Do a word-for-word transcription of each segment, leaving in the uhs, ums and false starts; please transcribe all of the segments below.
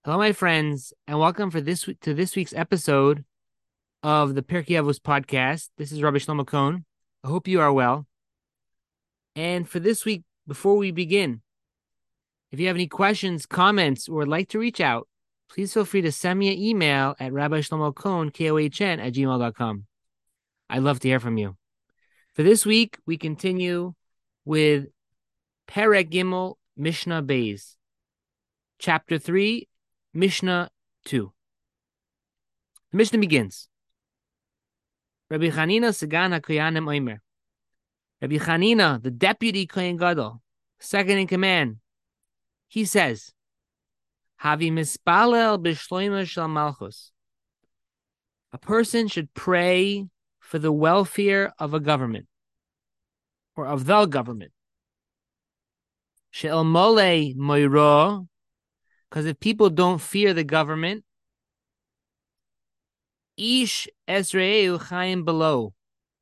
Hello, my friends, and welcome for this to this week's episode of the Pirkei Avos podcast. This is Rabbi Shlomo Cohn. I hope you are well. And for this week, before we begin, if you have any questions, comments, or would like to reach out, please feel free to send me an email at Rabbi Shlomo Cohn, K O H N, at gmail dot com. I'd love to hear from you. For this week, we continue with Perek Gimel Mishnah Beis, Chapter three, Mishnah two. The Mishnah begins. Rabbi Chanina Sagan HaKoyanim Omer. Rabbi Chanina, the deputy Kohen Gadol, second in command, he says, Havi mispalel b'shloima shel malchus. A person should pray for the welfare of a government, or of the government. She'el mole moiro, because if people don't fear the government, ish esreu chayim below,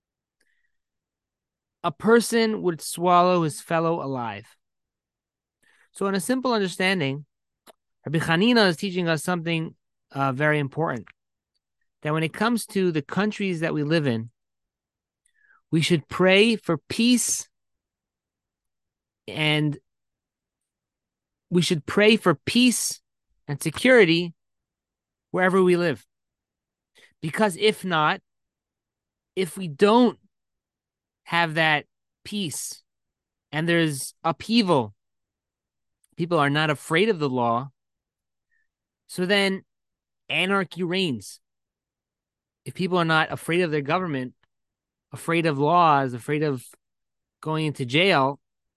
a person would swallow his fellow alive. So in a simple understanding, Rabbi Chanina is teaching us something uh, very important. That when it comes to the countries that we live in, we should pray for peace, and we should pray for peace and security wherever we live. Because if not, if we don't have that peace and there's upheaval, people are not afraid of the law, so then anarchy reigns. If people are not afraid of their government, afraid of laws, afraid of going into jail,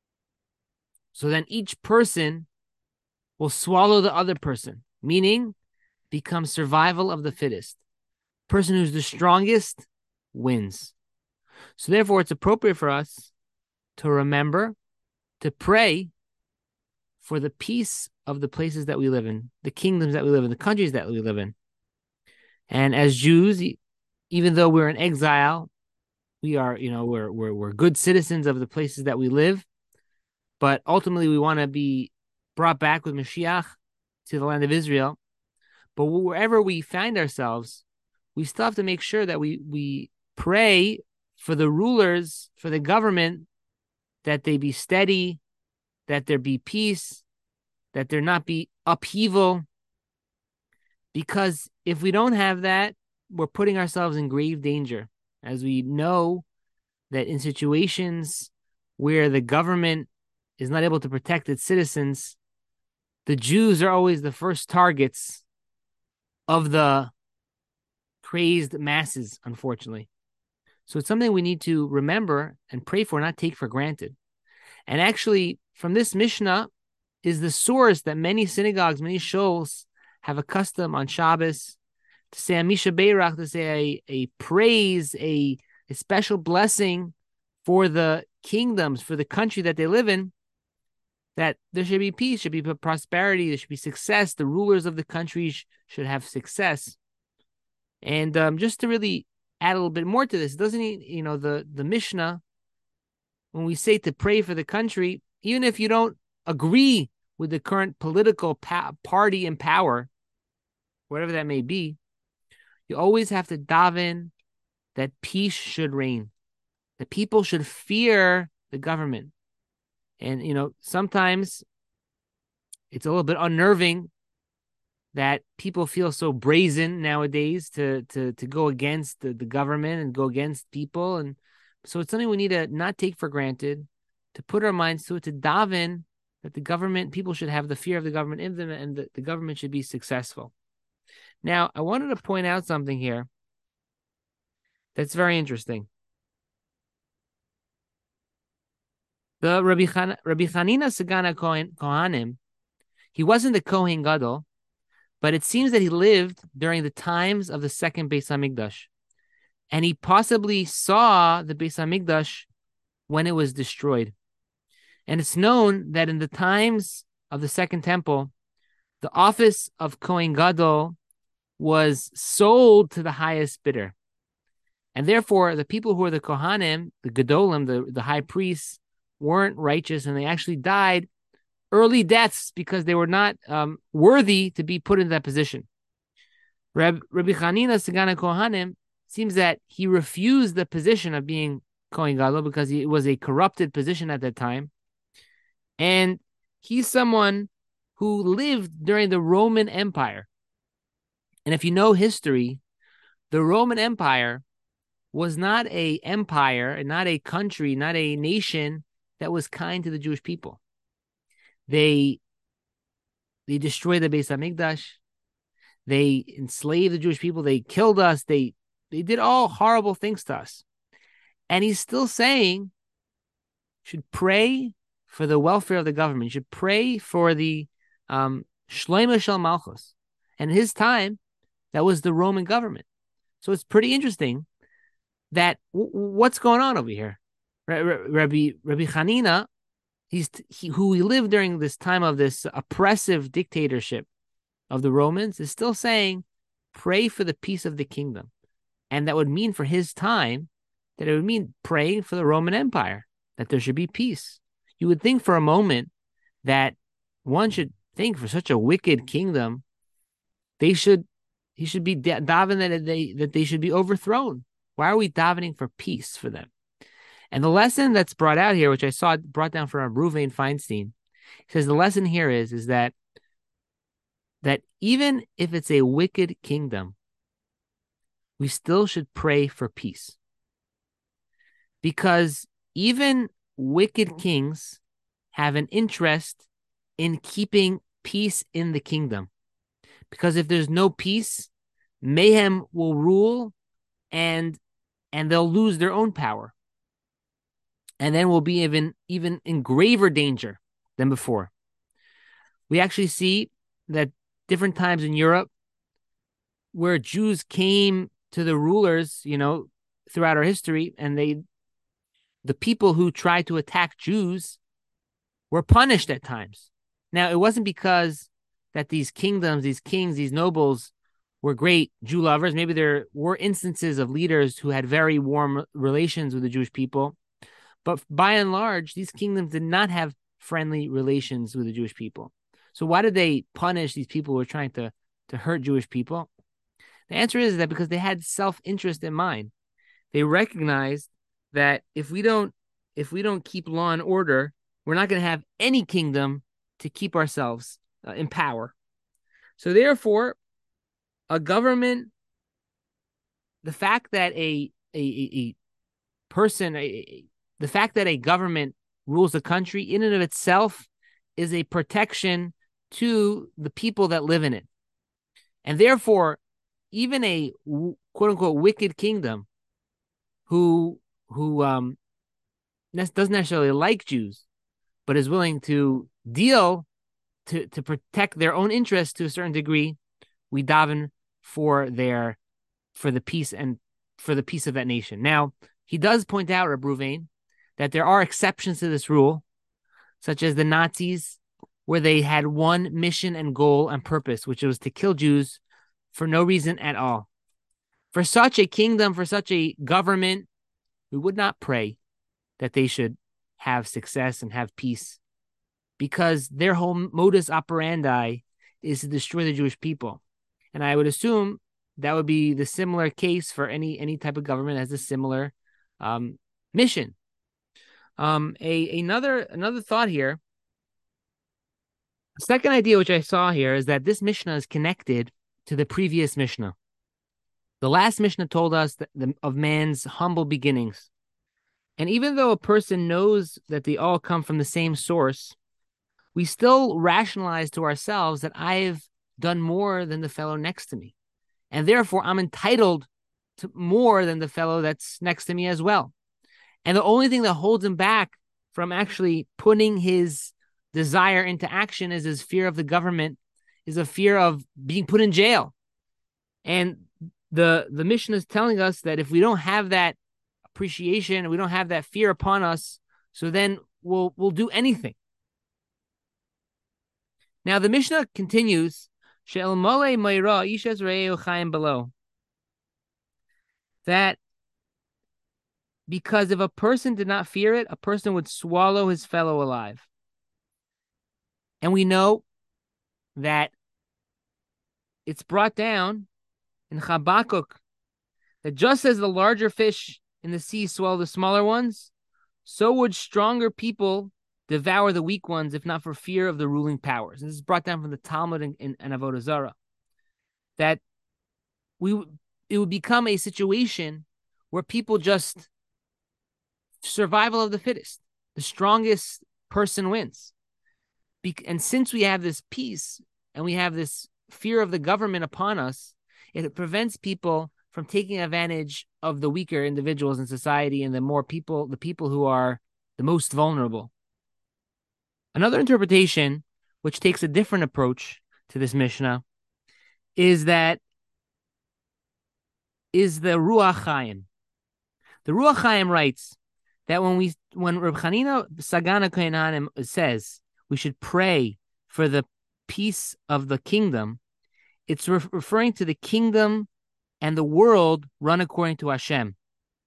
so then each person will swallow the other person, meaning become survival of the fittest. Person who's the strongest wins. So therefore, it's appropriate for us to remember to pray for the peace of the places that we live in, the kingdoms that we live in, the countries that we live in. And as Jews, even though we're in exile, we are, you know, we're we're we're good citizens of the places that we live. But ultimately, we want to be brought back with Mashiach to the land of Israel. But wherever we find ourselves, we still have to make sure that we we pray for the rulers, for the government, that they be steady, that there be peace, that there not be upheaval. Because if we don't have that, we're putting ourselves in grave danger, as we know that in situations where the government is not able to protect its citizens, the Jews are always the first targets of the crazed masses, unfortunately. So it's something we need to remember and pray for, not take for granted. And actually, from this Mishnah is the source that many synagogues, many shuls have a custom on Shabbos to say a Misha Beirach, to say a, a praise, a, a special blessing for the kingdoms, for the country that they live in, that there should be peace, should be prosperity, there should be success. The rulers of the countries should have success. And um, just to really add a little bit more to this, doesn't he, you know, the, the Mishnah, when we say to pray for the country, even if you don't agree with the current political pa- party in power, whatever that may be, you always have to daven that peace should reign. The people should fear the government. And, you know, sometimes it's a little bit unnerving that people feel so brazen nowadays to to to go against the, the government and go against people. And so it's something we need to not take for granted, to put our minds to it, to daven that the government, people should have the fear of the government in them, and the, the government should be successful. Now, I wanted to point out something here that's very interesting. The Rabbi, Chan, Rabbi Chanina Sagan HaKohanim, he wasn't the Kohen Gadol, but it seems that he lived during the times of the second Beis Hamikdash, and he possibly saw the Beis Hamikdash when it was destroyed. And it's known that in the times of the Second Temple, the office of Kohen Gadol was sold to the highest bidder. And therefore, the people who were the Kohanim, the Gedolim, the, the high priests, weren't righteous, and they actually died early deaths because they were not um, worthy to be put in that position. Reb, Rabbi Chanina Sagana Kohanim seems that he refused the position of being Kohen Gadol because it was a corrupted position at that time. And he's someone who lived during the Roman Empire. And if you know history, the Roman Empire was not a empire, not a country, not a nation that was kind to the Jewish people. They they destroyed the Beis Hamikdash. They enslaved the Jewish people. They killed us. They they did all horrible things to us. And he's still saying, should pray for the welfare of the government. You should pray for the um, Shlomo Shel Malchus. And in his time, that was the Roman government. So it's pretty interesting that w- what's going on over here. Rabbi Rabbi Chanina, he's he, who he lived during this time of this oppressive dictatorship of the Romans, is still saying, pray for the peace of the kingdom. And that would mean for his time that it would mean praying for the Roman Empire, that there should be peace. You would think for a moment that one should think for such a wicked kingdom, they should he should be davening that they that they should be overthrown. Why are we davening for peace for them? And the lesson that's brought out here, which I saw brought down from Ruvain Feinstein, says the lesson here is, is that that even if it's a wicked kingdom, we still should pray for peace. Because even wicked kings have an interest in keeping peace in the kingdom. Because if there's no peace, mayhem will rule and and they'll lose their own power. And then we'll be even, even in graver danger than before. We actually see that different times in Europe where Jews came to the rulers, you know, throughout our history, and they the people who tried to attack Jews were punished at times. Now, it wasn't because that these kingdoms, these kings, these nobles were great Jew lovers. Maybe there were instances of leaders who had very warm relations with the Jewish people. But by and large, these kingdoms did not have friendly relations with the Jewish people. So why did they punish these people who were trying to, to hurt Jewish people? The answer is that because they had self-interest in mind. They recognized that if we don't if we don't keep law and order, we're not going to have any kingdom to keep ourselves uh, in power. So therefore, a government, the fact that a a, a person, a, the fact that a government rules a country in and of itself is a protection to the people that live in it. And therefore, even a quote unquote wicked kingdom who who um doesn't necessarily like Jews, but is willing to deal to, to protect their own interests to a certain degree, we daven for their for the peace and for the peace of that nation. Now, he does point out, Reb Ruvain, that there are exceptions to this rule, such as the Nazis, where they had one mission and goal and purpose, which was to kill Jews for no reason at all. For such a kingdom, for such a government, we would not pray that they should have success and have peace, because their whole modus operandi is to destroy the Jewish people. And I would assume that would be the similar case for any any type of government that has a similar um, mission. Um, a another another thought here. The second idea which I saw here is that this Mishnah is connected to the previous Mishnah. The last Mishnah told us that the, of man's humble beginnings. And even though a person knows that they all come from the same source, we still rationalize to ourselves that I've done more than the fellow next to me. And therefore, I'm entitled to more than the fellow that's next to me as well. And the only thing that holds him back from actually putting his desire into action is his fear of the government, is a fear of being put in jail. And the, the Mishnah is telling us that if we don't have that appreciation, we don't have that fear upon us, so then we'll we'll do anything. Now the Mishnah continues, below, that because if a person did not fear it, a person would swallow his fellow alive. And we know that it's brought down in Habakkuk that just as the larger fish in the sea swallow the smaller ones, so would stronger people devour the weak ones, if not for fear of the ruling powers. And this is brought down from the Talmud in, in, in Avodah Zarah. That we it would become a situation where people just survival of the fittest. The strongest person wins. Be- and since we have this peace and we have this fear of the government upon us, it prevents people from taking advantage of the weaker individuals in society and the more people, the people who are the most vulnerable. Another interpretation, which takes a different approach to this Mishnah, is that is the Ruach Chaim. The Ruach Chaim writes that when we when Reb Chanina Sagana Kohen says we should pray for the peace of the kingdom, it's re- referring to the kingdom and the world run according to Hashem,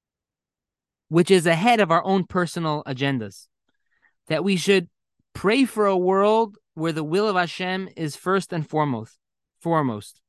which is ahead of our own personal agendas. That we should pray for a world where the will of Hashem is first and foremost. Foremost.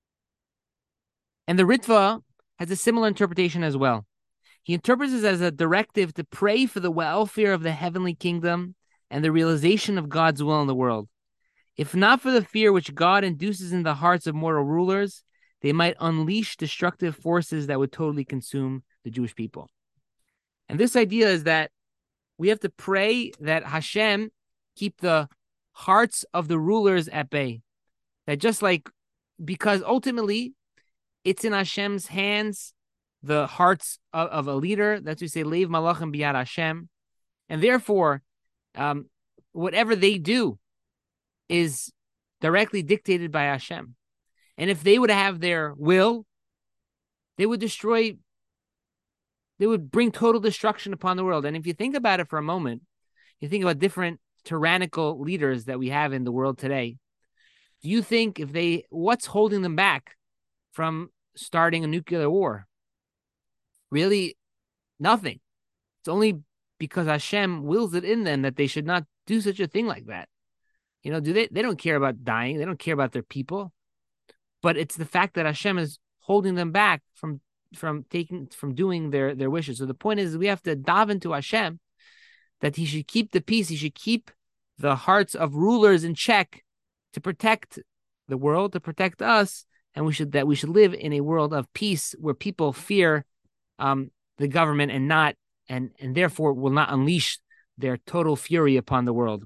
And the Ritva has a similar interpretation as well. He interprets this as a directive to pray for the welfare of the heavenly kingdom and the realization of God's will in the world. If not for the fear which God induces in the hearts of mortal rulers, they might unleash destructive forces that would totally consume the Jewish people. And this idea is that we have to pray that Hashem keep the hearts of the rulers at bay. That just like, because ultimately it's in Hashem's hands, the hearts of, of a leader. That's what we say, Leiv Malachim Biyad Hashem. And therefore, um, whatever they do is directly dictated by Hashem. And if they would have their will, they would destroy, they would bring total destruction upon the world. And if you think about it for a moment, you think about different tyrannical leaders that we have in the world today. Do you think if they, what's holding them back from starting a nuclear war? Really, nothing. It's only because Hashem wills it in them that they should not do such a thing like that. You know, do they? They don't care about dying. They don't care about their people. But it's the fact that Hashem is holding them back from from taking from doing their their wishes. So the point is, we have to dive into Hashem that He should keep the peace. He should keep the hearts of rulers in check to protect the world, to protect us, and we should that we should live in a world of peace where people fear um, the government and not and and therefore will not unleash their total fury upon the world.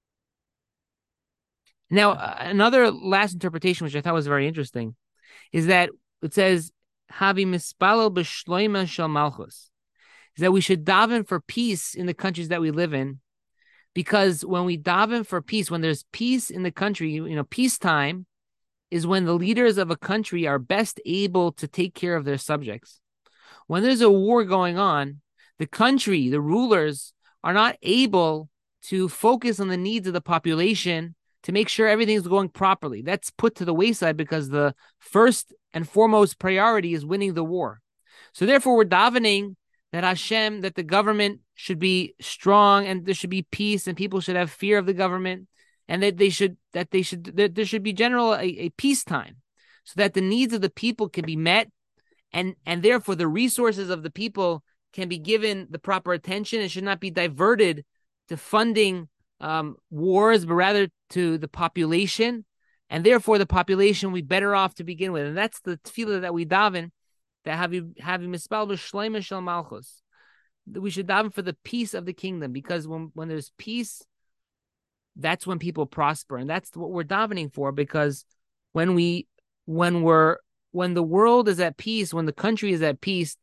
Now, uh, another last interpretation, which I thought was very interesting, is that it says "Havi mispalel b'shloima shel malchus," is that we should daven for peace in the countries that we live in, because when we daven for peace, when there's peace in the country, you know, peacetime is when the leaders of a country are best able to take care of their subjects. When there's a war going on, the country, the rulers, are not able to focus on the needs of the population to make sure everything's going properly. That's put to the wayside because the first and foremost priority is winning the war. So therefore, we're davening that Hashem, that the government should be strong and there should be peace and people should have fear of the government, and that they should, that they should, that there should be general a, a peacetime so that the needs of the people can be met, and, and therefore the resources of the people can be given the proper attention. It should not be diverted to funding um, wars, but rather to the population, and therefore the population will be better off to begin with. And that's the tefillah that we daven, that have you have you mispal b'shleima shel malchus. We should daven for the peace of the kingdom, because when, when there's peace, that's when people prosper, and that's what we're davening for. Because when we when we're when the world is at peace, when the country is at peace,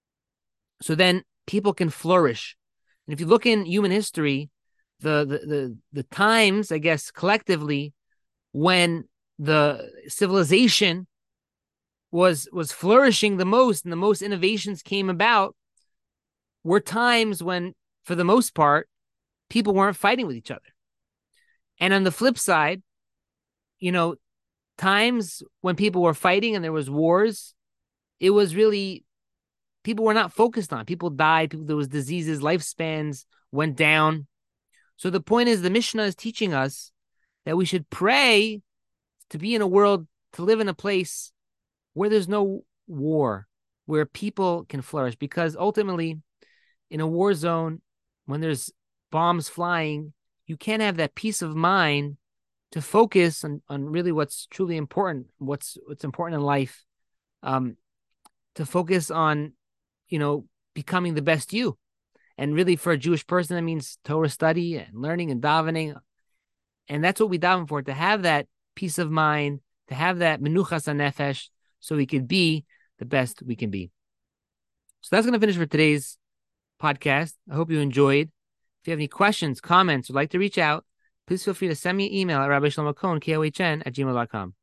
so then people can flourish. And if you look in human history, the the the, the times, I guess, collectively, when the civilization was was flourishing the most and the most innovations came about, were times when, for the most part, people weren't fighting with each other. And on the flip side, you know, times when people were fighting and there was wars, it was really, people were not focused on. People died, people, there was diseases, lifespans went down. So the point is, the Mishnah is teaching us that we should pray to be in a world, to live in a place where there's no war, where people can flourish. Because ultimately, in a war zone, when there's bombs flying, you can't have that peace of mind to focus on, on really what's truly important, what's what's important in life, um, to focus on, you know, becoming the best you. And really, for a Jewish person, that means Torah study and learning and davening. And that's what we daven for, to have that peace of mind, to have that menuchas hanefesh, so we could be the best we can be. So that's going to finish for today's podcast. I hope you enjoyed. If you have any questions, comments, or like to reach out, please feel free to send me an email at Rabbi Shlomo Kohn, K O H N, at gmail dot com.